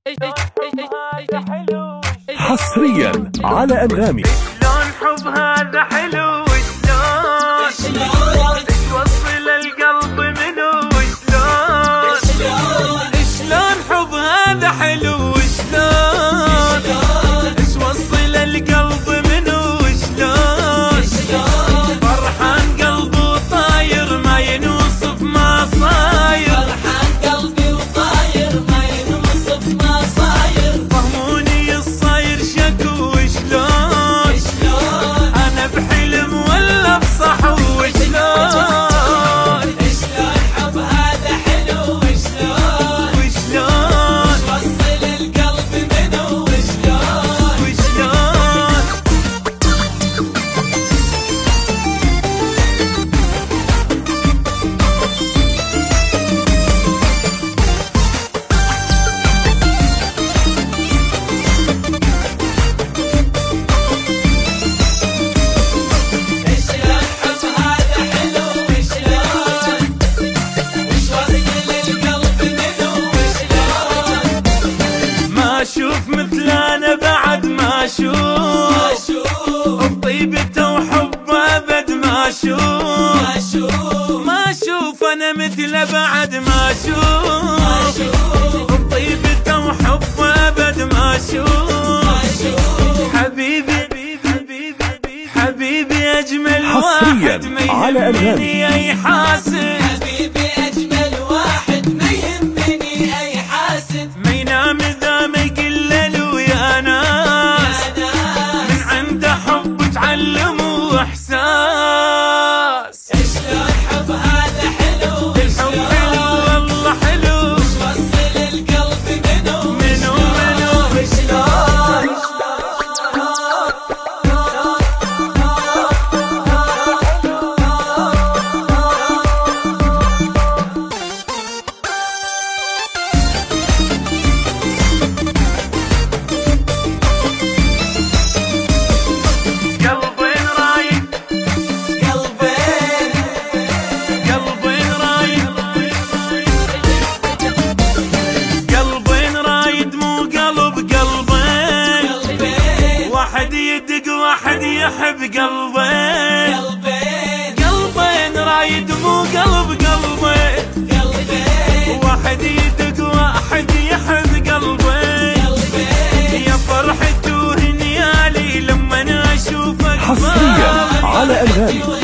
حصريا على أنغامي. شلون حب هذا حلو، شلون توصل القلب منو، شلون حب هذا حلو، شلون توصل القلب منو، شلون فرحان قلبه طاير ما ينوصف ما صاير، فرحان قلبي وطاير ما ينوصف ما صاير، فهموني الصاير شكو، شلون انا بحلم ولا بصحو، شلون حب هذا حلو، وشلون توصل القلب منو، وشلون اشوف مثل انا بعد ما اشوف بطيبته وحبه ابد ما اشوف ما اشوف انا مثله بعد ما اشوف بطيبته وحبه ابد ما اشوف حبيبي حبيبي اجمل واحد ما يهمني اي حاسد، حبيبي اجمل واحد ما يهمني اي حاسد، ما ينام اذا ما يقلل ويا ناس من عنده حب تعلموا احساس. شلون حب هذا حلو، الحب حلو والله حلو، توصل القلب منو، شلون واحد يحب قلبين، قلبين رايد مو قلبين، واحد يدق واحد يحب قلبين، يا فرحته هنيالي لما اشوفك حصريا على أنغامي.